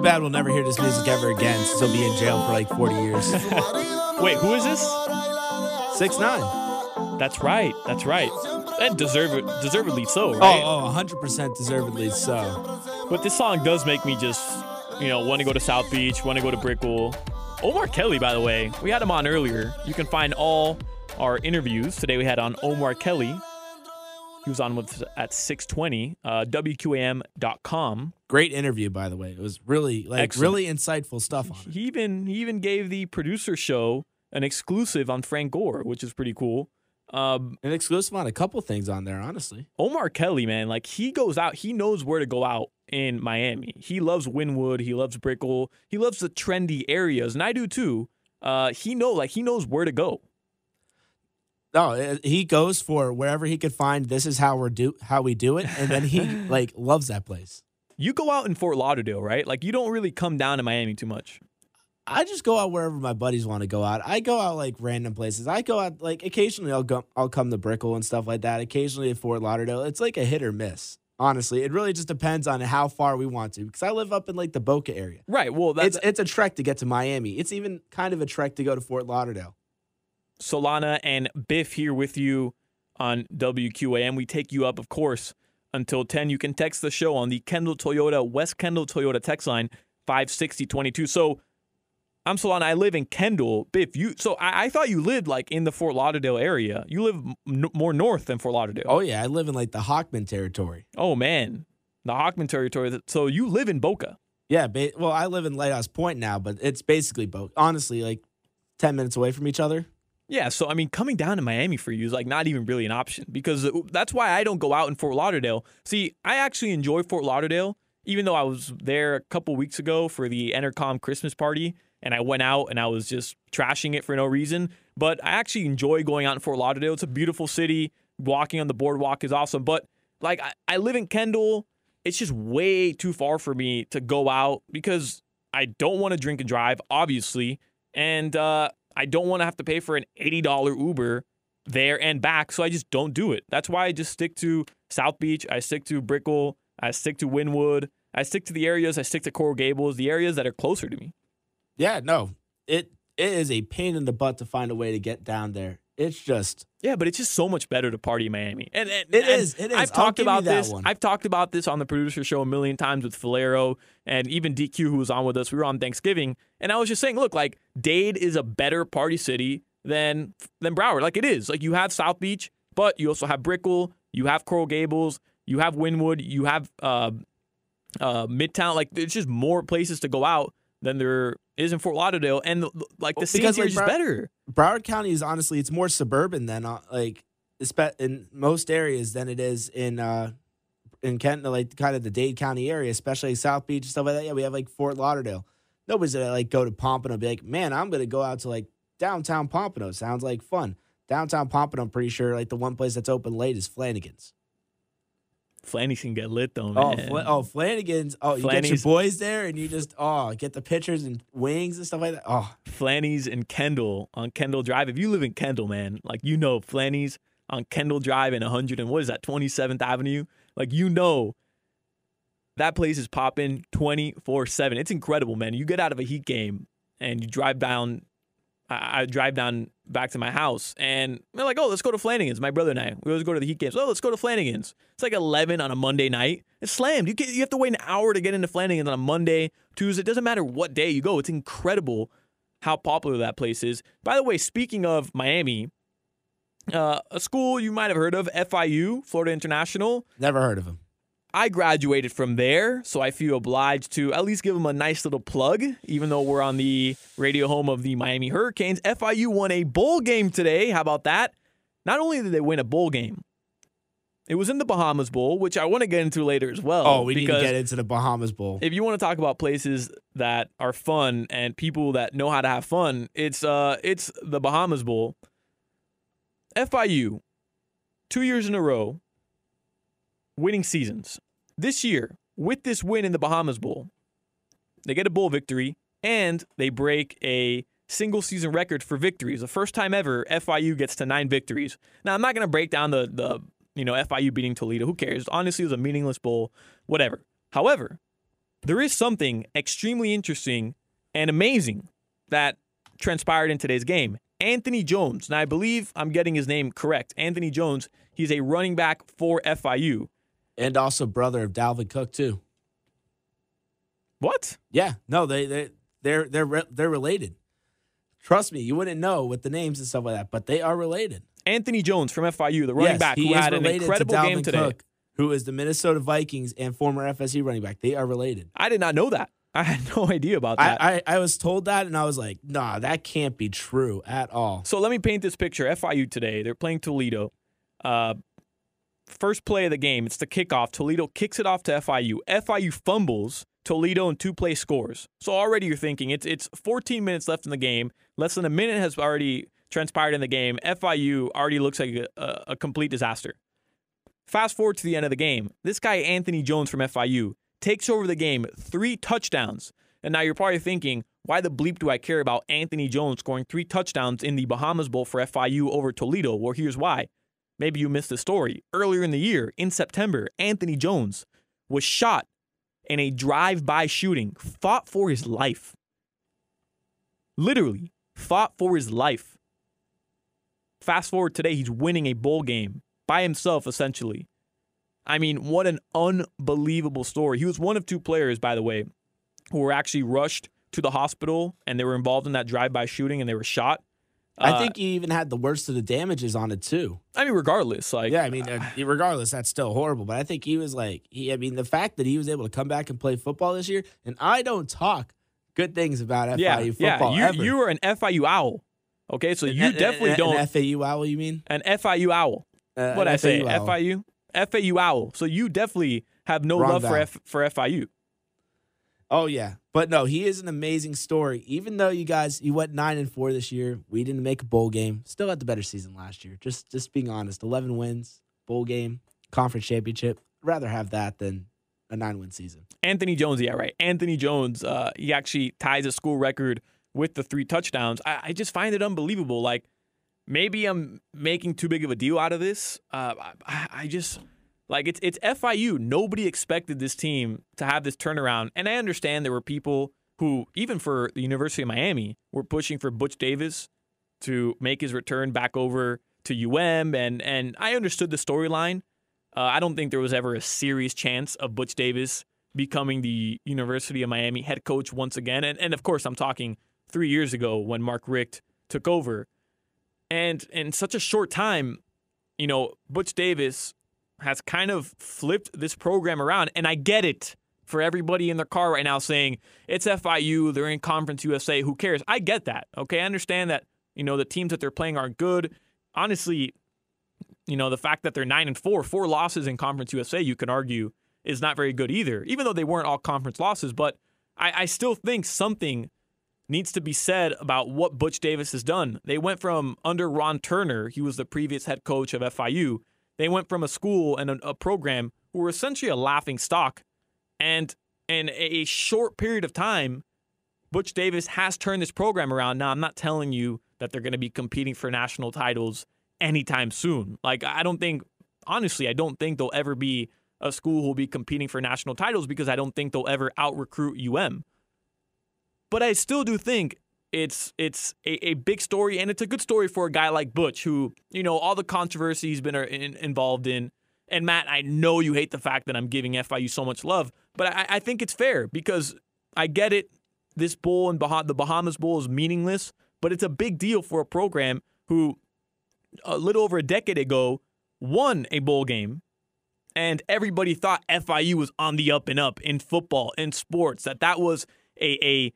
bad we'll never hear this music ever again, since he'll be in jail for like 40 years. Wait, who is this? 6ix9ine. That's right. And deservedly so, right? Oh, 100% deservedly so. But this song does make me just, want to go to South Beach, want to go to Brickell. Omar Kelly, by the way, we had him on earlier. You can find all our interviews. Today we had on Omar Kelly. He was on with us at 620, WQAM.com. Great interview, by the way. It was really, really insightful stuff on it. He even gave the producer show an exclusive on Frank Gore, which is pretty cool. An exclusive on a couple things on there, honestly. Omar Kelly, man, he goes out. He knows where to go out in Miami. He loves Wynwood. He loves Brickell. He loves the trendy areas, and I do too. He knows where to go. No, he goes for wherever he could find. This is how we do it, and then he loves that place. You go out in Fort Lauderdale, right? You don't really come down to Miami too much. I just go out wherever my buddies want to go out. I go out random places. I go out occasionally. I'll come to Brickell and stuff like that. Occasionally at Fort Lauderdale. It's a hit or miss. Honestly, it really just depends on how far we want to. Because I live up in the Boca area. Right. Well, it's a trek to get to Miami. It's even kind of a trek to go to Fort Lauderdale. Solana and Biff here with you on WQAM. We take you up, of course, until 10. You can text the show on the Kendall Toyota, West Kendall Toyota text line, 56022. So I'm Solana. I live in Kendall. Biff, I thought you lived in the Fort Lauderdale area. You live more north than Fort Lauderdale. Oh, yeah. I live in the Hockman territory. Oh, man. The Hockman territory. So you live in Boca. Yeah. Well, I live in Lighthouse Point now, but it's basically Boca. Honestly, 10 minutes away from each other. Yeah, so, coming down to Miami for you is, not even really an option because that's why I don't go out in Fort Lauderdale. See, I actually enjoy Fort Lauderdale, even though I was there a couple weeks ago for the Entercom Christmas party, and I went out and I was just trashing it for no reason. But I actually enjoy going out in Fort Lauderdale. It's a beautiful city. Walking on the boardwalk is awesome. But, I live in Kendall. It's just way too far for me to go out because I don't want to drink and drive, obviously, and I don't want to have to pay for an $80 Uber there and back, so I just don't do it. That's why I just stick to South Beach. I stick to Brickell. I stick to Wynwood. I stick to the areas. I stick to Coral Gables, the areas that are closer to me. Yeah, no. It is a pain in the butt to find a way to get down there. It's just... Yeah, but it's just so much better to party in Miami. And it is. I've talked about this. I've talked about this on the producer show a million times with Falero and even DQ, who was on with us. We were on Thanksgiving, and I was just saying, look, Dade is a better party city than Broward. It is. You have South Beach, but you also have Brickell, you have Coral Gables, you have Wynwood, you have Midtown. It's just more places to go out than there is in Fort Lauderdale, and the scene here is just better. Broward County is honestly, it's more suburban than in most areas than it is in Kent, kind of the Dade County area, especially South Beach and stuff like that. Yeah, we have Fort Lauderdale. Nobody's gonna go to Pompano and be like, man, I'm gonna go out to downtown Pompano. Sounds like fun. Downtown Pompano, I'm pretty sure the one place that's open late is Flanagan's. Flanagan's can get lit though, man. Flanagan's. Oh, you get your boys there and you just get the pictures and wings and stuff like that. Oh, Flanny's in Kendall on Kendall Drive. If you live in Kendall, man, Flanny's on Kendall Drive and 27th Avenue. That place is popping 24/7. It's incredible, man. You get out of a Heat game and you drive down. I drive down back to my house, and they're like, oh, let's go to Flanagan's. My brother and I, we always go to the Heat games. Oh, let's go to Flanagan's. It's 11 on a Monday night. It's slammed. You have to wait an hour to get into Flanagan's on a Monday, Tuesday. It doesn't matter what day you go. It's incredible how popular that place is. By the way, speaking of Miami, a school you might have heard of, FIU, Florida International. Never heard of him. I graduated from there, so I feel obliged to at least give them a nice little plug, even though we're on the radio home of the Miami Hurricanes. FIU won a bowl game today. How about that? Not only did they win a bowl game, it was in the Bahamas Bowl, which I want to get into later as well. Oh, we need to get into the Bahamas Bowl. If you want to talk about places that are fun and people that know how to have fun, it's the Bahamas Bowl. FIU, 2 years in a row, winning seasons. This year, with this win in the Bahamas Bowl, they get a bowl victory, and they break a single-season record for victories. The first time ever, FIU gets to 9 victories. Now, I'm not going to break down the FIU beating Toledo. Who cares? Honestly, it was a meaningless bowl. Whatever. However, there is something extremely interesting and amazing that transpired in today's game. Anthony Jones, and I believe I'm getting his name correct. Anthony Jones, he's a running back for FIU. And also brother of Dalvin Cook, too. What? Yeah. No, they're related. Trust me, you wouldn't know with the names and stuff like that, but they are related. Anthony Jones from FIU, the running back who had an incredible game today. Cook, who is the Minnesota Vikings and former FSU running back. They are related. I did not know that. I had no idea about that. I was told that, and I was like, nah, that can't be true at all. So let me paint this picture. FIU today, they're playing Toledo. First play of the game, it's the kickoff. Toledo kicks it off to FIU. FIU fumbles. Toledo in 2-play scores. So already you're thinking it's 14 minutes left in the game. Less than a minute has already transpired in the game. FIU already looks like a complete disaster. Fast forward to the end of the game. This guy, Anthony Jones from FIU, takes over the game, 3 touchdowns. And now you're probably thinking, why the bleep do I care about Anthony Jones scoring 3 touchdowns in the Bahamas Bowl for FIU over Toledo? Well, here's why. Maybe you missed the story. Earlier in the year, in September, Anthony Jones was shot in a drive-by shooting, fought for his life. Literally, fought for his life. Fast forward today, he's winning a bowl game by himself, essentially. I mean, what an unbelievable story. He was one of 2 players, by the way, who were actually rushed to the hospital, and they were involved in that drive-by shooting, and they were shot. I think he even had the worst of the damages on it, too. I mean, regardless. Regardless, that's still horrible. But I think he was the fact that he was able to come back and play football this year, and I don't talk good things about FIU football ever. You were an FIU owl. Okay, so you definitely don't. An FAU owl, you mean? An FIU owl. What'd I say? FIU? FAU owl. So you definitely have no love for FIU. Oh, yeah. But no, he is an amazing story. Even though you went 9-4 this year, we didn't make a bowl game. Still had the better season last year. Just being honest. 11 wins, bowl game, conference championship. I'd rather have that than a 9-win season. Anthony Jones, yeah, right. Anthony Jones, he actually ties a school record with the 3 touchdowns. I just find it unbelievable. Like, maybe I'm making too big of a deal out of this. It's FIU. Nobody expected this team to have this turnaround. And I understand there were people who, even for the University of Miami, were pushing for Butch Davis to make his return back over to UM. And I understood the storyline. I don't think there was ever a serious chance of Butch Davis becoming the University of Miami head coach once again. And of course, I'm talking 3 years ago when Mark Richt took over. And in such a short time, Butch Davis has kind of flipped this program around. And I get it for everybody in their car right now saying, it's FIU, they're in Conference USA, who cares? I get that, okay? I understand that, the teams that they're playing aren't good. Honestly, the fact that they're 9-4, 4 losses in Conference USA, you can argue, is not very good either, even though they weren't all conference losses. But I still think something needs to be said about what Butch Davis has done. They went from under Ron Turner, he was the previous head coach of FIU, they went from a school and a program who were essentially a laughing stock. And in a short period of time, Butch Davis has turned this program around. Now, I'm not telling you that they're going to be competing for national titles anytime soon. I don't think they'll ever be a school who will be competing for national titles because I don't think they'll ever out-recruit UM. But I still do think it's a big story, and it's a good story for a guy like Butch, who, all the controversy he's been involved in. And Matt, I know you hate the fact that I'm giving FIU so much love, but I think it's fair because I get it. This bowl and the Bahamas Bowl is meaningless, but it's a big deal for a program who a little over a decade ago won a bowl game, and everybody thought FIU was on the up and up in football, in sports, that was a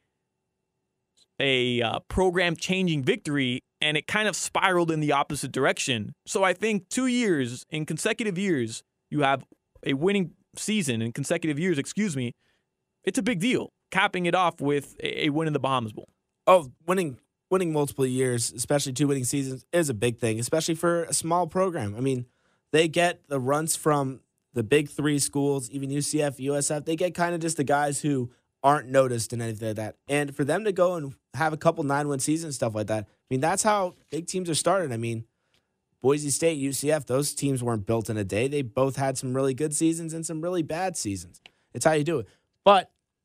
program-changing victory, and it kind of spiraled in the opposite direction. So I think 2 years, in consecutive years, you have a winning season in consecutive years, it's a big deal, capping it off with a win in the Bahamas Bowl. Oh, winning multiple years, especially 2 winning seasons, is a big thing, especially for a small program. I mean, they get the runs from the big 3 schools, even UCF, USF. They get kind of just the guys who aren't noticed and anything like that. And for them to go and have a couple 9-win seasons and stuff like that, I mean, that's how big teams are started. I mean, Boise State, UCF, those teams weren't built in a day. They both had some really good seasons and some really bad seasons. It's how you do it. But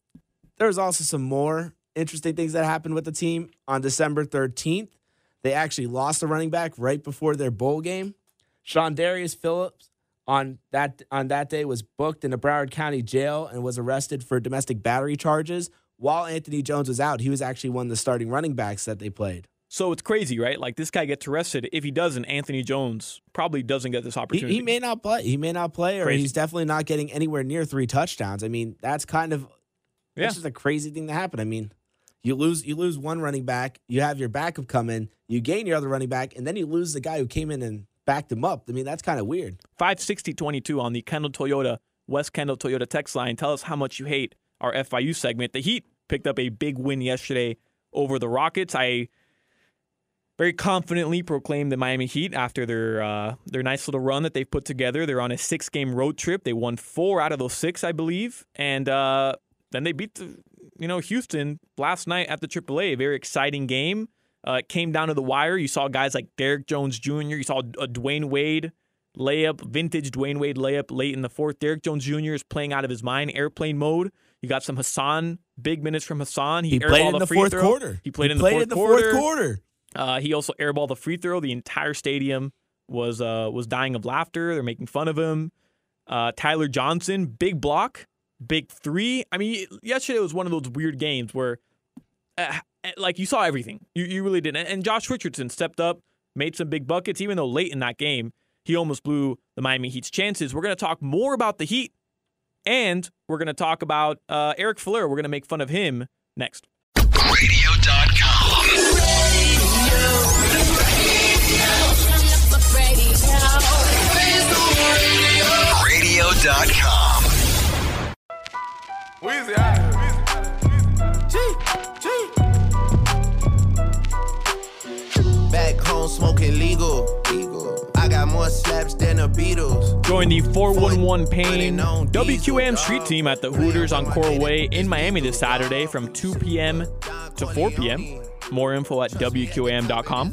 There was also some more interesting things that happened with the team on December 13th. They actually lost a running back right before their bowl game. Shondarius Phillips on that day was booked in a Broward County jail and was arrested for domestic battery charges. While Anthony Jones was out, he was actually one of the starting running backs that they played. So it's crazy, right? Like, this guy gets arrested. If he doesn't, Anthony Jones probably doesn't get this opportunity. He may not play. He may not play, or Crazy. he's definitely not getting anywhere near 3 touchdowns. I mean, that's Yeah. just a crazy thing to happen. I mean, you lose one running back, you have your backup come in, you gain your other running back, and then you lose the guy who came in and backed him up. I mean, that's kind of weird. 56022 on the Kendall Toyota, West Kendall Toyota text line. Tell us how much you hate our FIU segment. The Heat picked up a big win yesterday over the Rockets. I very confidently proclaimed the Miami Heat after their nice little run that they've put together. They're on a 6-game road trip. They won 4 out of those 6, I believe. And then they beat Houston last night at the AAA. A very exciting game. It came down to the wire. You saw guys like Derrick Jones Jr. You saw a Dwayne Wade layup, vintage Dwayne Wade layup late in the fourth. Derrick Jones Jr. is playing out of his mind, airplane mode. You got some Hassan, big minutes from Hassan. He played in the fourth quarter. He played in the fourth quarter. He also airballed the free throw. The entire stadium was dying of laughter. They're making fun of him. Tyler Johnson, big block, big 3. I mean, yesterday was one of those weird games where, like, you saw everything. You really did. And Josh Richardson stepped up, made some big buckets, even though late in that game, he almost blew the Miami Heat's chances. We're going to talk more about the Heat, and we're going to talk about Eric Flair. We're going to make fun of him next. Radio.com. Radio.com. Weezy, back home smoking legal. I got more slaps than the Beatles. Join the 411 Pain WQAM street team at the Hooters on Coral Way in Miami this Saturday from 2 p.m. to 4 p.m. More info at WQAM.com.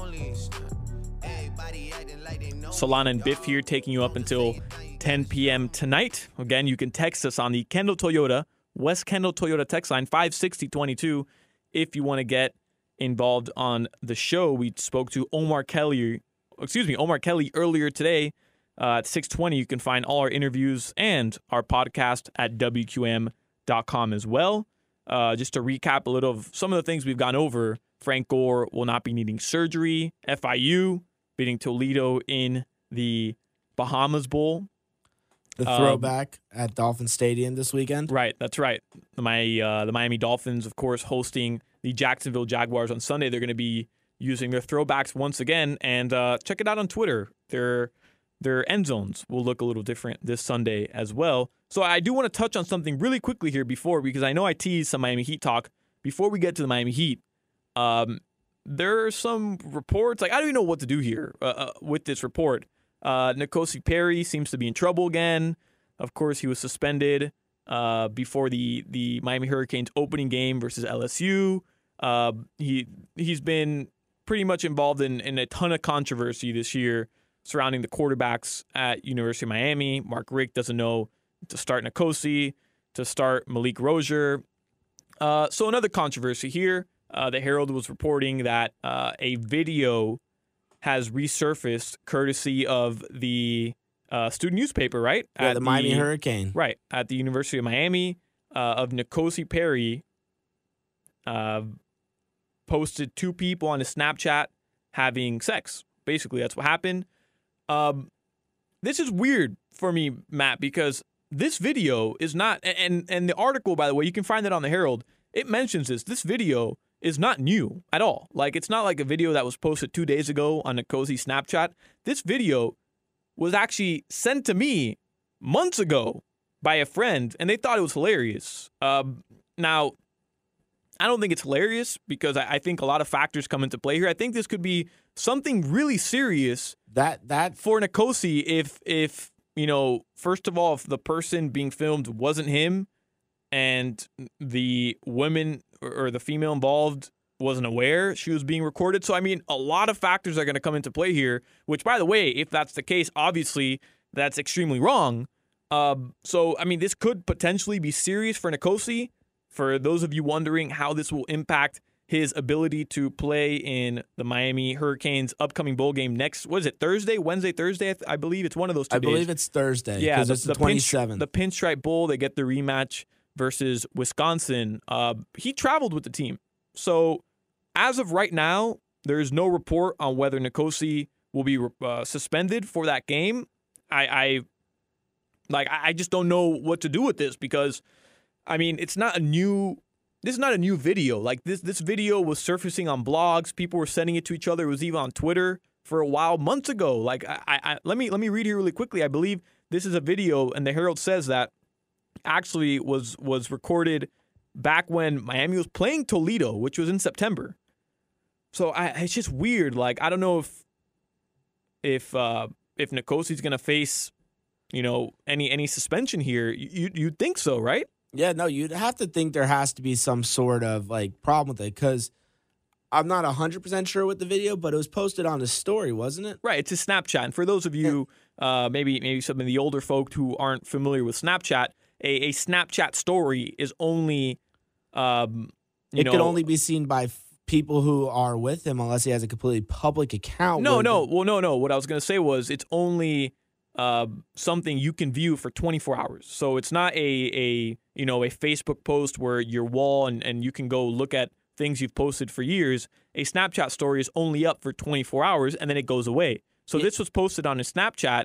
Solana and Biff here taking you up until 10 p.m. tonight. Again, you can text us on the Kendall Toyota, West Kendall Toyota text line 56022 if you want to get involved on the show. We spoke to Omar Kelly earlier today at 6:20. You can find all our interviews and our podcast at WQM.com as well. Just to recap a little of some of the things we've gone over, Frank Gore will not be needing surgery. FIU beating Toledo in the Bahamas Bowl. The throwback at Dolphin Stadium this weekend. Right, that's right. The Miami Dolphins, of course, hosting the Jacksonville Jaguars on Sunday. They're going to be using their throwbacks once again, and check it out on Twitter. Their end zones will look a little different this Sunday as well. So I do want to touch on something really quickly here because I know I teased some Miami Heat talk. Before we get to the Miami Heat, there are some reports. Like, I don't even know what to do here with this report. N'Kosi Perry seems to be in trouble again. Of course, he was suspended before the Miami Hurricanes opening game versus LSU. He's been pretty much involved in a ton of controversy this year surrounding the quarterbacks at University of Miami. Mark Richt doesn't know to start N'Kosi, to start Malik Rozier. So another controversy here. The Herald was reporting that a video has resurfaced courtesy of the student newspaper, right? Yeah, the Miami Hurricane. Right, at the University of Miami, of N'Kosi Perry posted 2 people on his Snapchat having sex. Basically, that's what happened. This is weird for me, Matt, because this video is not, and the article, by the way, you can find it on the Herald. It mentions this video is not new at all. Like, it's not like a video that was posted 2 days ago on N'Kosi Snapchat. This video was actually sent to me months ago by a friend, and they thought it was hilarious. Now, I don't think it's hilarious because I think a lot of factors come into play here. I think this could be something really serious that for N'Kosi if first of all, if the person being filmed wasn't him and the women or the female involved wasn't aware she was being recorded. So, I mean, a lot of factors are going to come into play here, which, by the way, if that's the case, obviously that's extremely wrong. So, I mean, this could potentially be serious for N'Kosi. for those of you wondering how this will impact his ability to play in the Miami Hurricanes upcoming bowl game next, what is it, Wednesday, Thursday? I believe it's one of those 2 days. I believe it's Thursday. Yeah, it's the 27th. The Pinstripe Bowl, they get the rematch versus Wisconsin. He traveled with the team. So as of right now, there is no report on whether N'Kosi will be suspended for that game. I just don't know what to do with this because, I mean, this is not a new video. Like this video was surfacing on blogs. People were sending it to each other. It was even on Twitter for a while, months ago. Like let me read here really quickly. I believe this is a video, and the Herald says that actually was recorded back when Miami was playing Toledo, which was in September. So it's just weird. Like I don't know if N'Kosi's gonna face, any suspension here. You'd think so, right? Yeah, no, you'd have to think there has to be some sort of problem with it because I'm not 100% sure with the video, but it was posted on his story, wasn't it? Right, it's a Snapchat. And for those of you, maybe some of the older folk who aren't familiar with Snapchat, a Snapchat story is only, it can only be seen by people who are with him unless he has a completely public account. No. What I was going to say was it's only something you can view for 24 hours. So it's not a Facebook post where your wall and you can go look at things you've posted for years. A Snapchat story is only up for 24 hours and then it goes away. So this was posted on his Snapchat.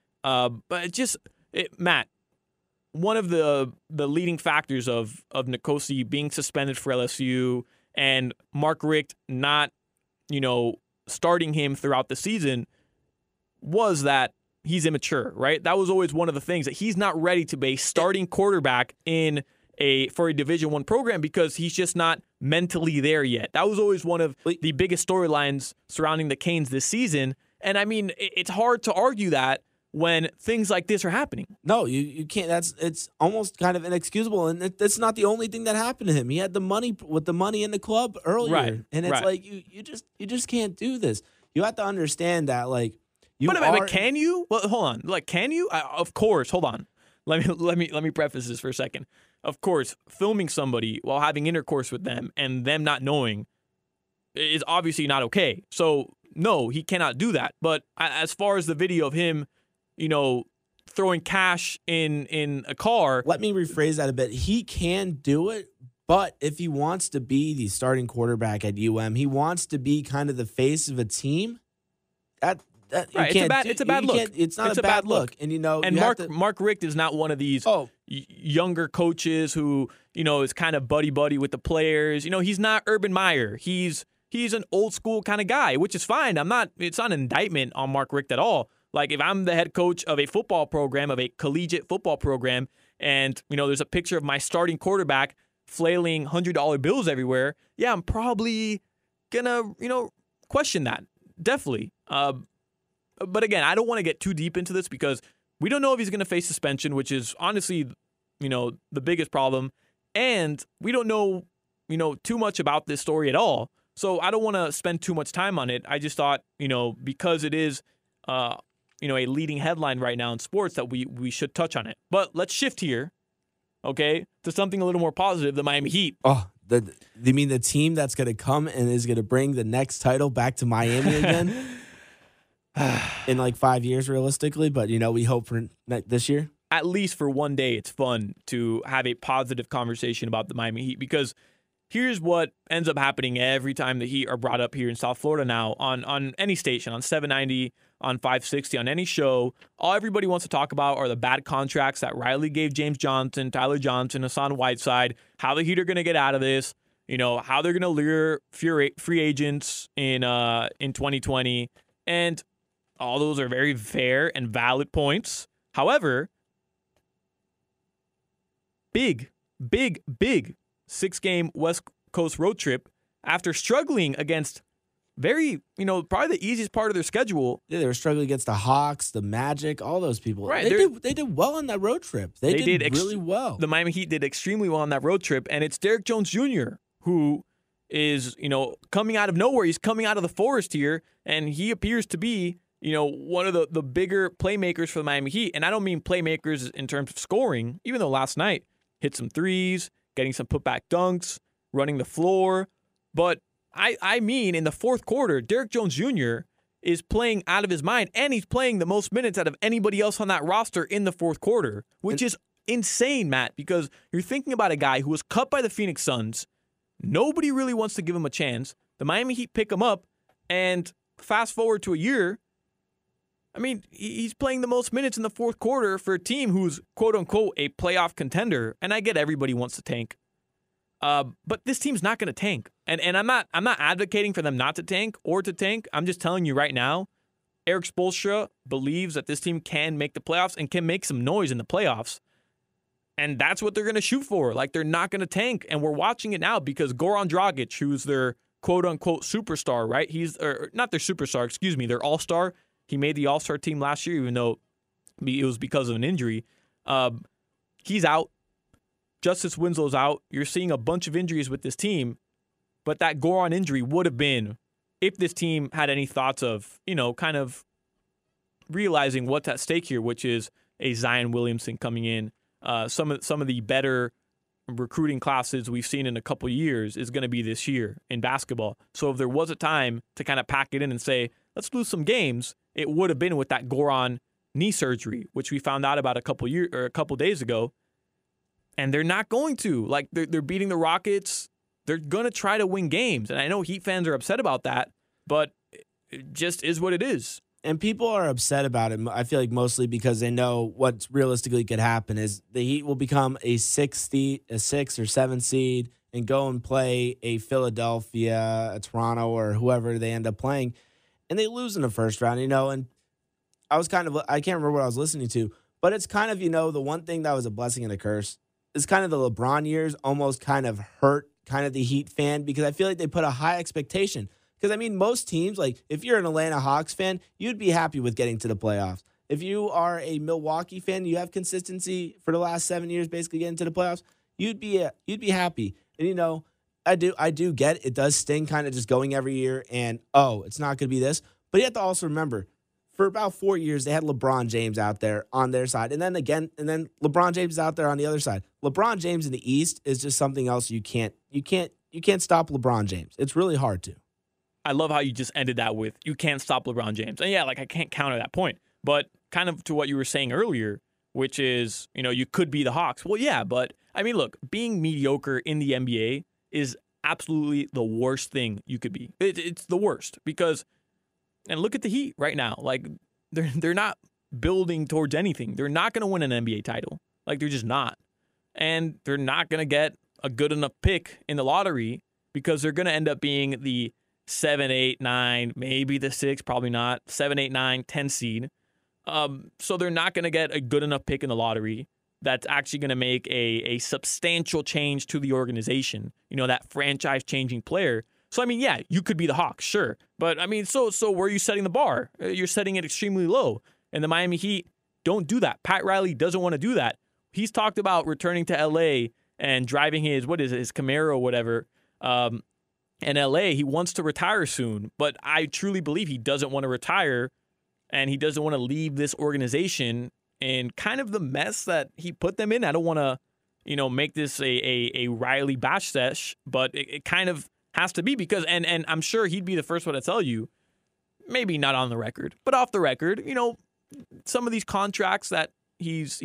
But Matt, one of the leading factors of N'Kosi being suspended for LSU and Mark Richt not, starting him throughout the season was that he's immature, right? That was always one of the things, that he's not ready to be a starting quarterback for a Division I program because he's just not mentally there yet. That was always one of the biggest storylines surrounding the Canes this season. And I mean, it's hard to argue that when things like this are happening. No, you can't. It's almost kind of inexcusable, and that's not the only thing that happened to him. He had the money in the club earlier, right, and it's right. you just can't do this. You have to understand that But can you? Well, hold on. Can you? Of course. Hold on. Let me preface this for a second. Of course, filming somebody while having intercourse with them and them not knowing is obviously not okay. So no, he cannot do that. But as far as the video of him, throwing cash in a car. Let me rephrase that a bit. He can do it, but if he wants to be the starting quarterback at UM, he wants to be kind of the face of a team. Right. It's a bad look. It's not a bad look. And Mark Richt is not one of these younger coaches who, is kind of buddy with the players. He's not Urban Meyer. He's an old school kind of guy, which is fine. It's not an indictment on Mark Richt at all. Like if I'm the head coach of a football program, of a collegiate football program, and there's a picture of my starting quarterback flailing $100 bills everywhere, yeah, I'm probably gonna question that, definitely. But again, I don't want to get too deep into this because we don't know if he's going to face suspension, which is honestly, the biggest problem, and we don't know, too much about this story at all. So I don't want to spend too much time on it. I just thought, because it is, a leading headline right now in sports, that we should touch on it. But let's shift here, okay, to something a little more positive, the Miami Heat. Oh, you mean the team that's going to come and is going to bring the next title back to Miami again? In 5 years, realistically, but we hope for this year. At least for one day, it's fun to have a positive conversation about the Miami Heat because here's what ends up happening every time the Heat are brought up here in South Florida now on any station, on 790, on 560, on any show. All everybody wants to talk about are the bad contracts that Riley gave James Johnson, Tyler Johnson, Hassan Whiteside, how the Heat are going to get out of this, how they're going to lure free agents in 2020, and all those are very fair and valid points. However, big 6-game West Coast road trip after struggling against very, probably the easiest part of their schedule. Yeah, they were struggling against the Hawks, the Magic, all those people. Right, they did well on that road trip. They did really well. The Miami Heat did extremely well on that road trip, and it's Derrick Jones Jr. who is, coming out of nowhere. He's coming out of the forest here, and he appears to be one of the bigger playmakers for the Miami Heat. And I don't mean playmakers in terms of scoring, even though last night hit some threes, getting some putback dunks, running the floor. But I mean, in the fourth quarter, Derrick Jones Jr. is playing out of his mind, and he's playing the most minutes out of anybody else on that roster in the fourth quarter, which is insane, Matt, because you're thinking about a guy who was cut by the Phoenix Suns. Nobody really wants to give him a chance. The Miami Heat pick him up, and fast forward to a year, I mean, he's playing the most minutes in the fourth quarter for a team who's, quote-unquote, a playoff contender, and I get everybody wants to tank. But this team's not going to tank. And I'm not advocating for them not to tank or to tank. I'm just telling you right now, Eric Spoelstra believes that this team can make the playoffs and can make some noise in the playoffs. And that's what they're going to shoot for. Like, they're not going to tank. And we're watching it now because Goran Dragic, who's their quote-unquote superstar, right? He's not their superstar, excuse me, their all-star. He made the all-star team last year, even though it was because of an injury. He's out. Justice Winslow's out. You're seeing a bunch of injuries with this team, but that Goran injury would have been if this team had any thoughts of, kind of realizing what's at stake here, which is a Zion Williamson coming in. Some of the better recruiting classes we've seen in a couple years is going to be this year in basketball. So if there was a time to kind of pack it in and say, let's lose some games, it would have been with that Goran knee surgery, which we found out about a couple days ago. And they're not going to. Like, they're beating the Rockets. They're going to try to win games. And I know Heat fans are upset about that, but it just is what it is. And people are upset about it, I feel like, mostly because they know what realistically could happen is the Heat will become a 6 or 7 seed and go and play a Philadelphia, a Toronto, or whoever they end up playing, and they lose in the first round, and I can't remember what I was listening to, but it's kind of, the one thing that was a blessing and a curse is kind of the LeBron years almost kind of hurt kind of the Heat fan because I feel like they put a high expectation. Because, I mean, most teams, like, if you're an Atlanta Hawks fan, you'd be happy with getting to the playoffs. If you are a Milwaukee fan, you have consistency for the last 7 years, basically getting to the playoffs, you'd be happy. And, I do get it does sting kind of just going every year and, it's not going to be this. But you have to also remember, for about 4 years, they had LeBron James out there on their side. And then LeBron James is out there on the other side. LeBron James in the East is just something else you can't stop LeBron James. It's really hard to. I love how you just ended that with, you can't stop LeBron James. And yeah, I can't counter that point. But kind of to what you were saying earlier, which is, you could be the Hawks. Well, yeah, but I mean, look, being mediocre in the NBA is absolutely the worst thing you could be. It's the worst because, and look at the Heat right now. Like, they're not building towards anything. They're not going to win an NBA title. Like, they're just not. And they're not going to get a good enough pick in the lottery because they're going to end up being the 7, 8, 9, maybe the 6, probably not, 7, 8, 9, 10 seed. So they're not going to get a good enough pick in the lottery that's actually going to make a substantial change to the organization, that franchise-changing player. So, I mean, yeah, you could be the Hawks, sure. But, I mean, so where are you setting the bar? You're setting it extremely low. And the Miami Heat don't do that. Pat Riley doesn't want to do that. He's talked about returning to L.A. and driving his Camaro or whatever, in L.A. He wants to retire soon, but I truly believe he doesn't want to retire, and he doesn't want to leave this organization in kind of the mess that he put them in. I don't want to, make this a Riley bash sesh, but it kind of has to be because, and I'm sure he'd be the first one to tell you, maybe not on the record, but off the record, some of these contracts that he's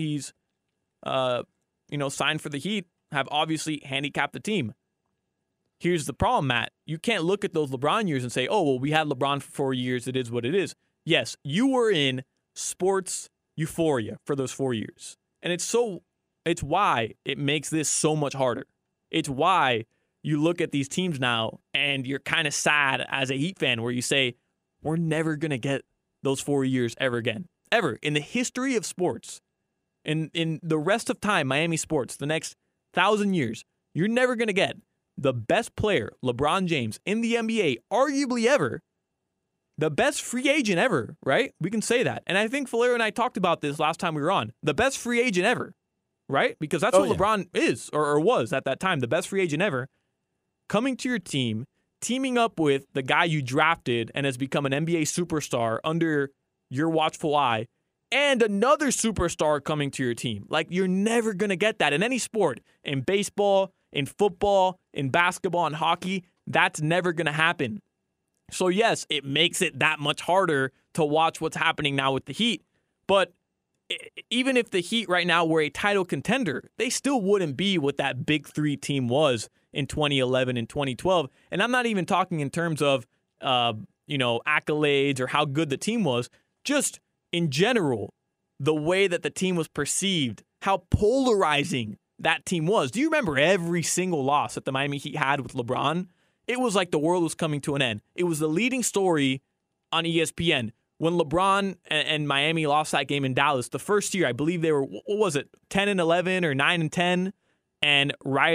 signed for the Heat have obviously handicapped the team. Here's the problem, Matt. You can't look at those LeBron years and say, oh, well, we had LeBron for 4 years. It is what it is. Yes, you were in sports euphoria for those 4 years. And it's why it makes this so much harder. It's why you look at these teams now and you're kind of sad as a Heat fan where you say, we're never going to get those 4 years ever again. Ever. In the history of sports, in the rest of time, Miami sports, the next 1,000 years, you're never going to get the best player, LeBron James, in the NBA, arguably ever, the best free agent ever, right? We can say that. And I think Valero and I talked about this last time we were on. The best free agent ever, right? Because that's what LeBron is or was at that time, the best free agent ever. Coming to your team, teaming up with the guy you drafted and has become an NBA superstar under your watchful eye, and another superstar coming to your team. Like, you're never going to get that in any sport, in baseball, in football, in basketball, and hockey, that's never going to happen. So yes, it makes it that much harder to watch what's happening now with the Heat. But even if the Heat right now were a title contender, they still wouldn't be what that big three team was in 2011 and 2012. And I'm not even talking in terms of, accolades or how good the team was. Just in general, the way that the team was perceived, how polarizing that team was. Do you remember every single loss that the Miami Heat had with LeBron? It was like the world was coming to an end. It was the leading story on ESPN. When LeBron and Miami lost that game in Dallas, the first year, I believe they were, 10-11 or 9-10? And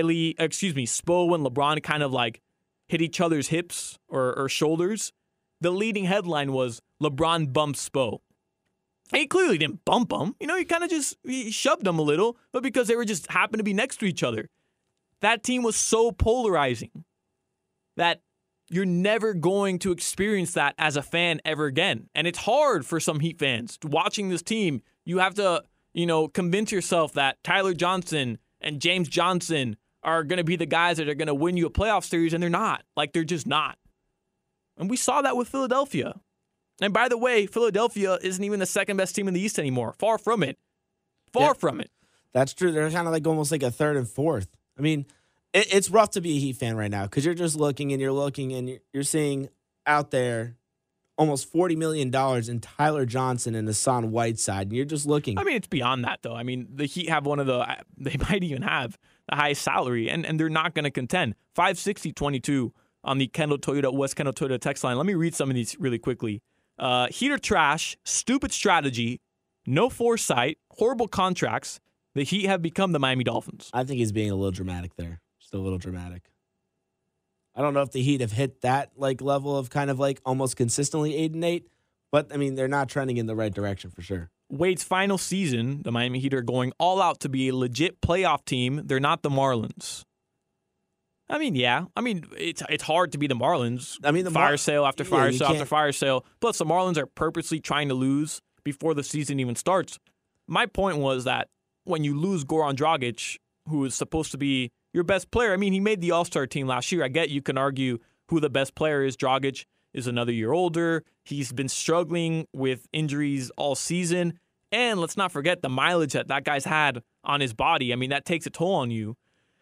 Spo and LeBron kind of like hit each other's hips or shoulders. The leading headline was LeBron bumps Spo. And he clearly didn't bump him. He kind of he shoved him a little, but because they were just happened to be next to each other. That team was so polarizing that you're never going to experience that as a fan ever again. And it's hard for some Heat fans. Watching this team, you have to, convince yourself that Tyler Johnson and James Johnson are going to be the guys that are going to win you a playoff series, and they're not. They're just not. And we saw that with Philadelphia. And by the way, Philadelphia isn't even the second best team in the East anymore. Far from it. Far from it. That's true. They're kind of almost like a third and fourth. I mean, it's rough to be a Heat fan right now because you're just looking and you're seeing out there almost $40 million in Tyler Johnson and Hassan Whiteside, and you're just looking. I mean, it's beyond that, though. I mean, the Heat have they might even have the highest salary, and they're not going to contend. $560.22 on the West Kendall Toyota text line. Let me read some of these really quickly. Heat are trash, stupid strategy, no foresight, horrible contracts. The Heat have become the Miami Dolphins. I think he's being a little dramatic there. Just a little dramatic. I don't know if the Heat have hit that level of kind of almost consistently 8-8, but I mean they're not trending in the right direction for sure. Wade's final season, the Miami Heat are going all out to be a legit playoff team. They're not the Marlins. I mean, yeah. I mean, it's hard to be the Marlins. I mean, fire sale after fire sale after fire sale. Plus, the Marlins are purposely trying to lose before the season even starts. My point was that when you lose Goran Dragic, who is supposed to be your best player, I mean, he made the All-Star team last year. I get you can argue who the best player is. Dragic is another year older. He's been struggling with injuries all season. And let's not forget the mileage that guy's had on his body. I mean, that takes a toll on you.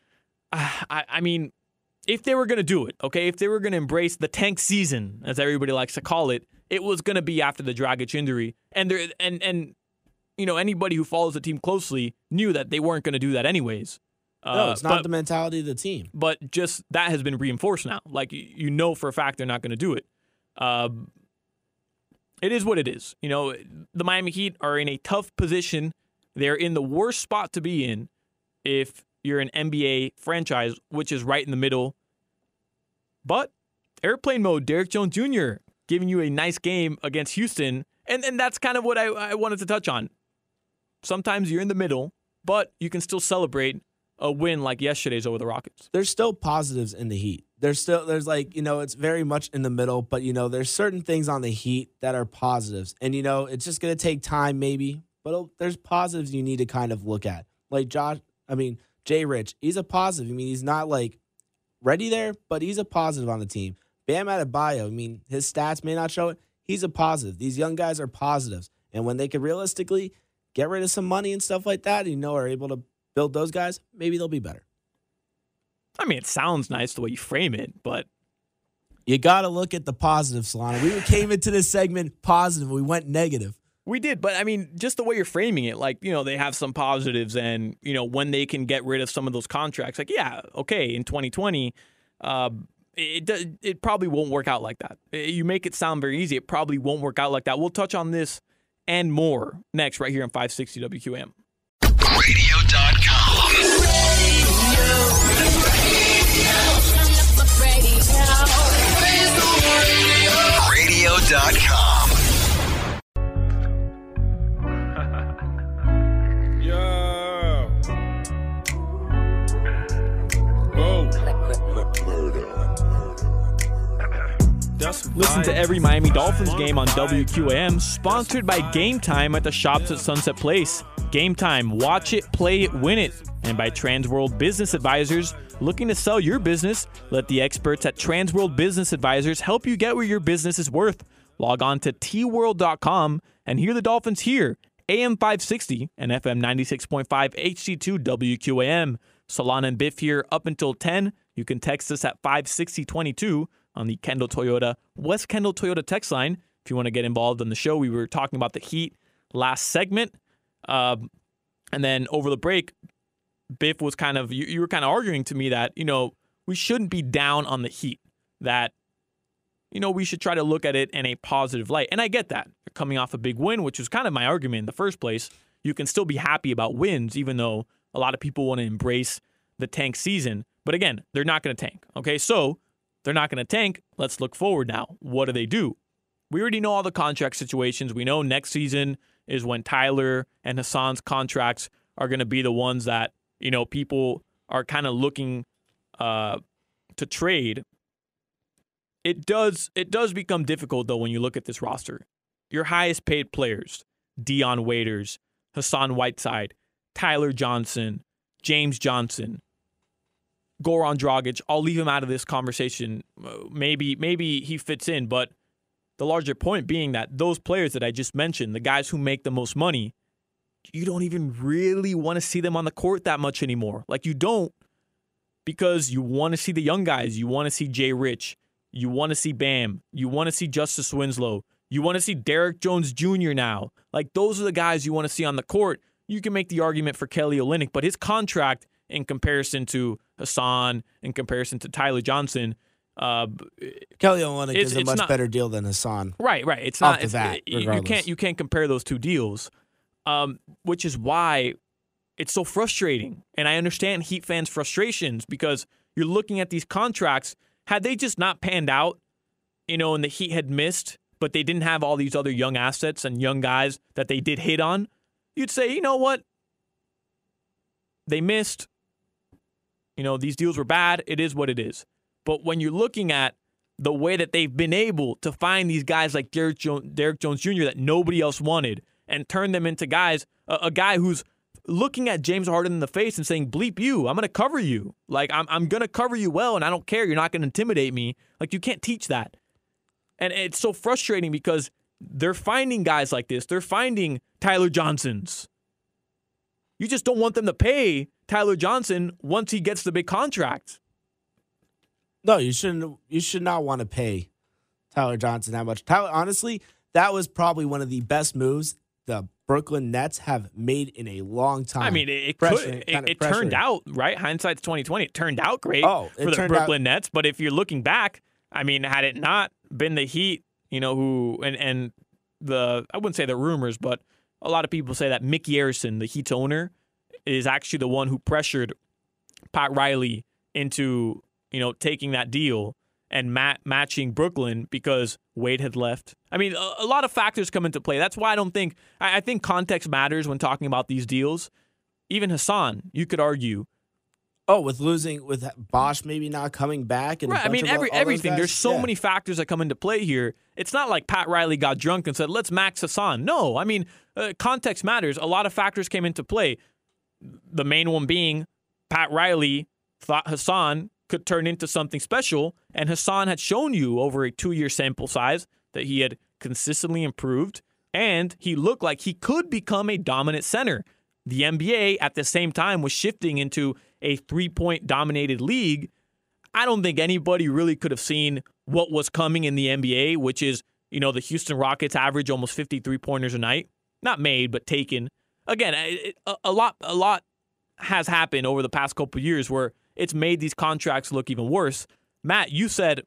I mean, if they were going to do it, okay, if they were going to embrace the tank season, as everybody likes to call it, it was going to be after the Dragic injury. And anybody who follows the team closely knew that they weren't going to do that anyways. No, it's not the mentality of the team. But just that has been reinforced now. For a fact they're not going to do it. It is what it is. The Miami Heat are in a tough position. They're in the worst spot to be in if you're an NBA franchise, which is right in the middle. But airplane mode, Derrick Jones Jr. giving you a nice game against Houston. And that's kind of what I wanted to touch on. Sometimes you're in the middle, but you can still celebrate a win like yesterday's over the Rockets. There's still positives in the Heat. There's it's very much in the middle, but, there's certain things on the Heat that are positives. And, it's just going to take time maybe, but there's positives you need to kind of look at. Jay Rich, he's a positive. I mean, he's not ready there, but he's a positive on the team. Bam Adebayo, I mean, his stats may not show it. He's a positive. These young guys are positives. And when they could realistically get rid of some money and stuff like that, are able to build those guys, maybe they'll be better. I mean, it sounds nice the way you frame it, but you got to look at the positive, Solana. We came into this segment positive. We went negative. We did, but I mean, just the way you're framing it, they have some positives and, when they can get rid of some of those contracts, in 2020, it probably won't work out like that. You make it sound very easy. It probably won't work out like that. We'll touch on this and more next right here on 560 WQAM. Radio.com. Radio.com. Listen to every Miami Dolphins game on WQAM, sponsored by Game Time at the shops at Sunset Place. Game Time, watch it, play it, win it. And by Transworld Business Advisors, Looking to sell your business? Let the experts at Transworld Business Advisors help you get where your business is worth. Log on to tworld.com and hear the Dolphins here. AM 560 and FM 96.5 HD2 WQAM. Solana and Biff here up until 10. You can text us at 56022 on the Kendall Toyota, West Kendall Toyota text line. If you want to get involved in the show, we were talking about the Heat last segment. And then over the break, Biff was kind of, you were kind of arguing to me that, we shouldn't be down on the Heat, that, we should try to look at it in a positive light. And I get that. You're coming off a big win, which was kind of my argument in the first place. You can still be happy about wins, even though a lot of people want to embrace the tank season. But again, they're not going to tank. Okay, so they're not going to tank. Let's look forward now. What do? We already know all the contract situations. We know next season is when Tyler and Hassan's contracts are going to be the ones that, people are kind of looking to trade. It does become difficult, though, when you look at this roster. Your highest paid players, Dion Waiters, Hassan Whiteside, Tyler Johnson, James Johnson, Goran Dragic. I'll leave him out of this conversation. Maybe he fits in, but the larger point being that those players that I just mentioned, the guys who make the most money, you don't even really want to see them on the court that much anymore. Like, you don't, because you want to see the young guys. You want to see Jay Rich. You want to see Bam. You want to see Justice Winslow. You want to see Derek Jones Jr. now. Like, those are the guys you want to see on the court. You can make the argument for Kelly Olynyk, but his contract in comparison to Hassan, in comparison to Tyler Johnson, Kelly Olynyk is a much better deal than Hassan. Right. It's off not the bat, you can't compare those two deals, which is why it's so frustrating. And I understand Heat fans' frustrations because you're looking at these contracts. Had they just not panned out, and the Heat had missed, but they didn't have all these other young assets and young guys that they did hit on, you'd say, you know what? They missed. These deals were bad. It is what it is. But when you're looking at the way that they've been able to find these guys like Derek Jones Jr. that nobody else wanted and turn them into guys, a guy who's looking at James Harden in the face and saying, bleep you, I'm going to cover you. Like, I'm going to cover you well, and I don't care. You're not going to intimidate me. Like, you can't teach that. And it's so frustrating because they're finding guys like this. They're finding Tyler Johnsons. You just don't want them to pay Tyler Johnson once he gets the big contract. No, you shouldn't. You should not want to pay Tyler Johnson that much. Tyler, honestly, that was probably one of the best moves the Brooklyn Nets have made in a long time. I mean, it turned out, right? Hindsight's 2020. It turned out great for the Brooklyn Nets. But if you're looking back, I mean, had it not been the Heat, who and the, I wouldn't say the rumors, but a lot of people say that Mickey Arison, the Heat's owner, is actually the one who pressured Pat Riley into, taking that deal and matching Brooklyn because Wade had left. I mean, a lot of factors come into play. That's why I think context matters when talking about these deals. Even Hassan, you could argue. Oh, with Bosch maybe not coming back. And right. I mean, everything. There's so many factors that come into play here. It's not like Pat Riley got drunk and said, let's max Hassan. No, I mean, context matters. A lot of factors came into play. The main one being Pat Riley thought Hassan could turn into something special, and Hassan had shown you over a 2-year sample size that he had consistently improved, and he looked like he could become a dominant center. The NBA at the same time was shifting into a 3-point dominated league. I don't think anybody really could have seen what was coming in the NBA, which is, the Houston Rockets average almost 50 3-pointers a night. Not made, but taken. Again, a lot has happened over the past couple of years where it's made these contracts look even worse. Matt, you said,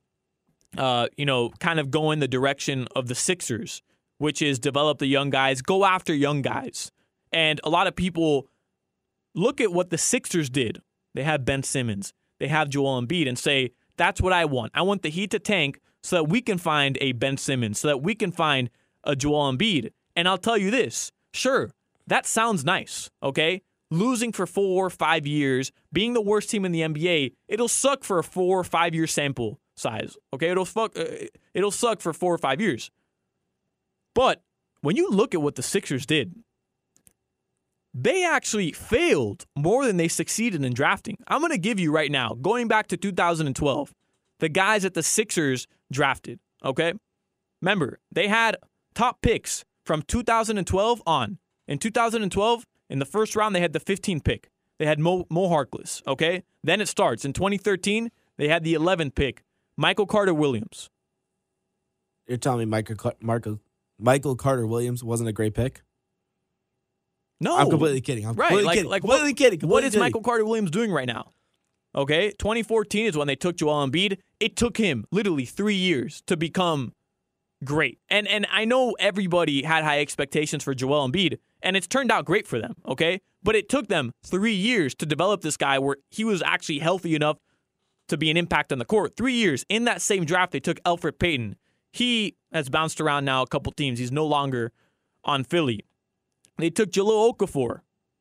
kind of go in the direction of the Sixers, which is develop the young guys, go after young guys. And a lot of people look at what the Sixers did. They have Ben Simmons. They have Joel Embiid and say, that's what I want. I want the Heat to tank so that we can find a Ben Simmons, so that we can find a Joel Embiid. And I'll tell you this, sure, that sounds nice, okay? Losing for 4 or 5 years, being the worst team in the NBA, it'll suck for a 4 or 5 year sample size, okay? It'll suck for 4 or 5 years. But when you look at what the Sixers did, they actually failed more than they succeeded in drafting. I'm going to give you right now, going back to 2012, the guys that the Sixers drafted, okay? Remember, they had top picks from 2012 on. In 2012, in the first round, they had the 15th pick. They had Mo Harkless, okay? Then it starts. In 2013, they had the 11th pick, Michael Carter-Williams. You're telling me Michael Carter-Williams wasn't a great pick? No. I'm completely kidding. I'm right. completely kidding. Completely kidding. What is Michael Carter-Williams doing right now? Okay, 2014 is when they took Joel Embiid. It took him literally 3 years to become great. And I know everybody had high expectations for Joel Embiid, and it's turned out great for them, okay? But it took them 3 years to develop this guy where he was actually healthy enough to be an impact on the court. 3 years. In that same draft, they took Elfrid Payton. He has bounced around now a couple teams. He's no longer on Philly. They took Jahlil Okafor.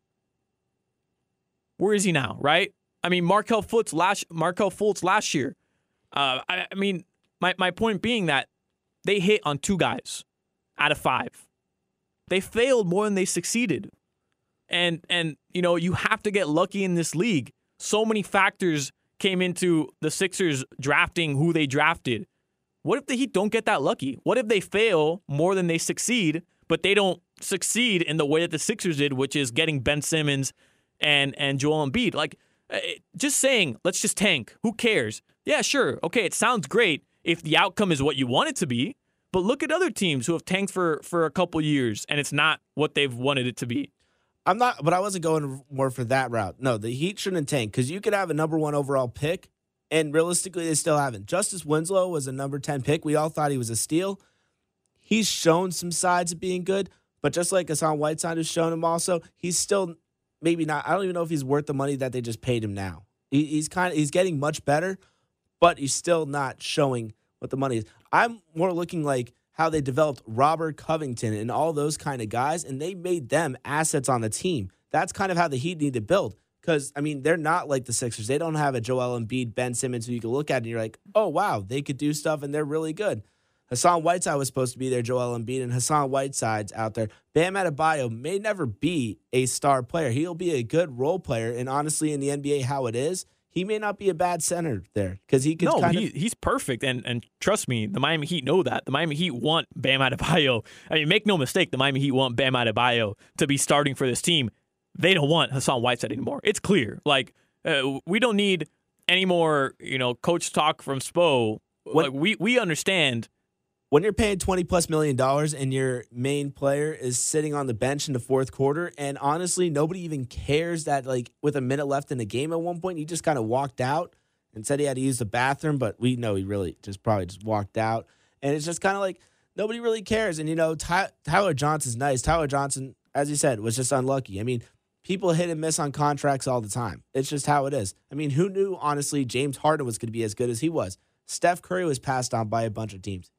Where is he now, right? I mean, Markelle Fultz last year. I mean, my point being that they hit on 2 guys out of 5. They failed more than they succeeded. And you know, you have to get lucky in this league. So many factors came into the Sixers drafting who they drafted. What if the Heat don't get that lucky? What if they fail more than they succeed, but they don't succeed in the way that the Sixers did, which is getting Ben Simmons and Joel Embiid? Like, just saying, let's just tank. Who cares? Yeah, sure. Okay, it sounds great if the outcome is what you want it to be, but look at other teams who have tanked for a couple years, and it's not what they've wanted it to be. But I wasn't going more for that route. No, the Heat shouldn't tank because you could have a number 1 overall pick, and realistically, they still haven't. Justice Winslow was a number 10 pick. We all thought he was a steal. He's shown some sides of being good, but just like Hassan Whiteside has shown him also, he's still maybe not. I don't even know if he's worth the money that they just paid him now. He's getting much better, but he's still not showing what the money is. I'm more looking like how they developed Robert Covington and all those kind of guys, and they made them assets on the team. That's kind of how the Heat need to build. Because, I mean, they're not like the Sixers. They don't have a Joel Embiid, Ben Simmons who you can look at and you're like, oh, wow, they could do stuff and they're really good. Hassan Whiteside was supposed to be their Joel Embiid, and Hassan Whiteside's out there. Bam Adebayo may never be a star player. He'll be a good role player, and honestly, in the NBA, how it is, he may not be a bad center there because he could he's perfect, and trust me, the Miami Heat know that. The Miami Heat want Bam Adebayo. I mean, make no mistake, the Miami Heat want Bam Adebayo to be starting for this team. They don't want Hassan Whiteside anymore. It's clear. Like, we don't need any more, coach talk from Spo. Like, we understand. When you're paying $20+ million and your main player is sitting on the bench in the fourth quarter, and honestly, nobody even cares that, like, with a minute left in the game at one point, he just kind of walked out and said he had to use the bathroom, but we know he really probably just walked out. And it's just kind of like nobody really cares. And, Tyler Johnson's nice. Tyler Johnson, as you said, was just unlucky. I mean, people hit and miss on contracts all the time. It's just how it is. I mean, who knew, honestly, James Harden was going to be as good as he was? Steph Curry was passed on by a bunch of teams.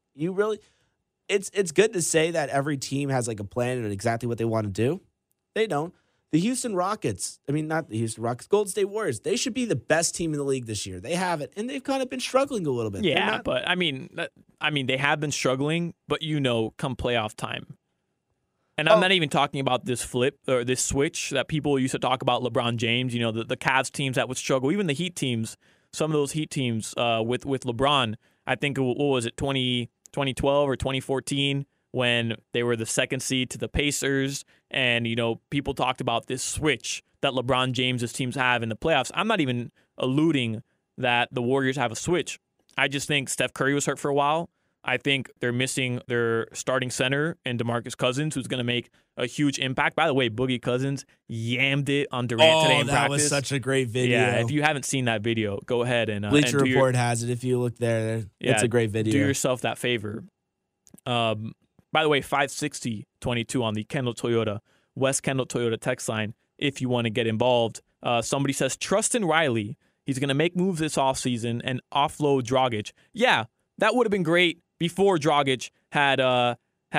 It's good to say that every team has like a plan and exactly what they want to do. They don't. The Houston Rockets, not the Houston Rockets, Golden State Warriors, they should be the best team in the league this year. They have it, and they've kind of been struggling a little bit. Yeah, but they have been struggling, but come playoff time. And I'm not even talking about this flip or this switch that people used to talk about LeBron James, the Cavs teams that would struggle, even the Heat teams, some of those Heat teams with LeBron. I think, what was it, 2012 or 2014 when they were the second seed to the Pacers, and people talked about this switch that LeBron James's teams have in the playoffs. I'm not even alluding that the Warriors have a switch. I just think Steph Curry was hurt for a while. I think they're missing their starting center in DeMarcus Cousins, who's going to make a huge impact. By the way, Boogie Cousins yammed it on Durant today in practice. That was such a great video. Yeah, if you haven't seen that video, go ahead and Bleacher Report has it. If you look there, it's a great video. Do yourself that favor. By the way, 560-22 on the Kendall Toyota, West Kendall Toyota text line if you want to get involved. Somebody says, Trustin Riley, he's going to make moves this offseason and offload Dragic. Yeah, that would have been great before Dragic had a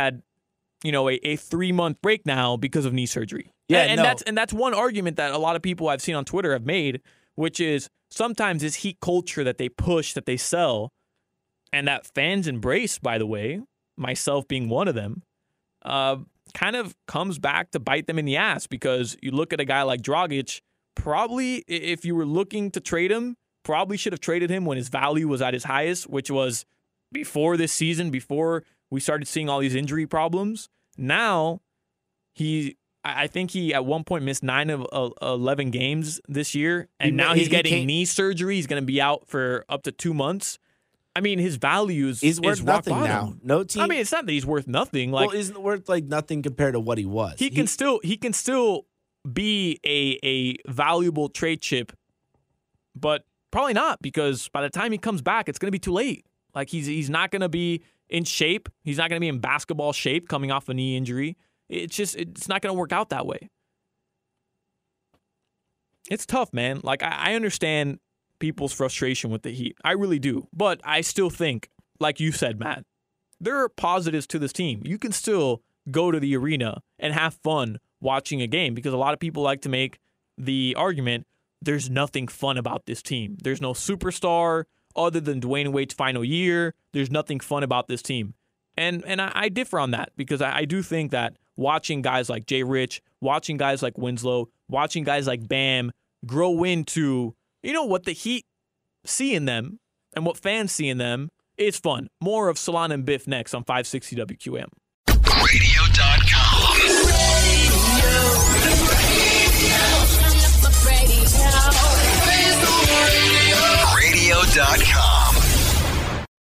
3-month break now because of knee surgery. Yeah, and that's one argument that a lot of people I've seen on Twitter have made, which is sometimes this Heat culture that they push, that they sell, and that fans embrace, by the way, myself being one of them, kind of comes back to bite them in the ass because you look at a guy like Dragic, probably if you were looking to trade him, probably should have traded him when his value was at his highest, which was before this season, before we started seeing all these injury problems. Now, I think he at one point missed 9 of 11 games this year, and now he's getting knee surgery. He's going to be out for up to 2 months. I mean, his value is worth nothing now. No team. I mean, it's not that he's worth nothing. Like, well, isn't worth like nothing compared to what he was. He can still be a valuable trade chip, but probably not, because by the time he comes back, it's going to be too late. Like, he's not going to be in shape. He's not going to be in basketball shape coming off a knee injury. It's not going to work out that way. It's tough, man. Like, I understand people's frustration with the Heat. I really do. But I still think, like you said, Matt, there are positives to this team. You can still go to the arena and have fun watching a game, because a lot of people like to make the argument there's nothing fun about this team. There's no superstar other than Dwayne Wade's final year. There's nothing fun about this team. And I differ on that, because I do think that watching guys like Jay Rich, watching guys like Winslow, watching guys like Bam grow into, what the Heat see in them and what fans see in them is fun. More of Salon and Biff next on 560 WQAM. Radio.com. Radio.com.